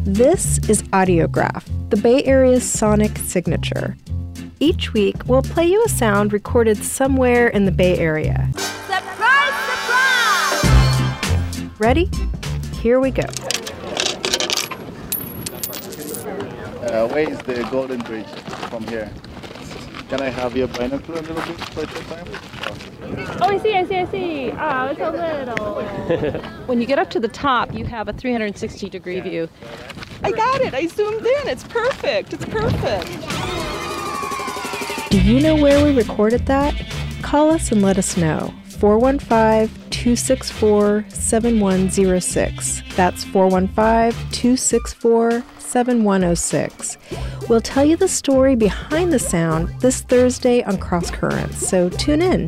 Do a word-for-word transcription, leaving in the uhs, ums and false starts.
This is Audiograph, the Bay Area's sonic signature. Each week, we'll play you a sound recorded somewhere in the Bay Area. Surprise, surprise! Ready? Here we go. Uh, where is the Golden Bridge from here? Can I have your binocular a little bit for the time? Oh, I see, I see, I see. Oh, it's a little. When you get up to the top, you have a three hundred sixty degree view. I got it. I zoomed in. It's perfect. It's perfect. Do you know where we recorded that? Call us and let us know. four one five, two six four, seven one zero six. That's four one five, two six four, seven one zero six. We'll tell you the story behind the sound this Thursday on Cross Currents, so tune in.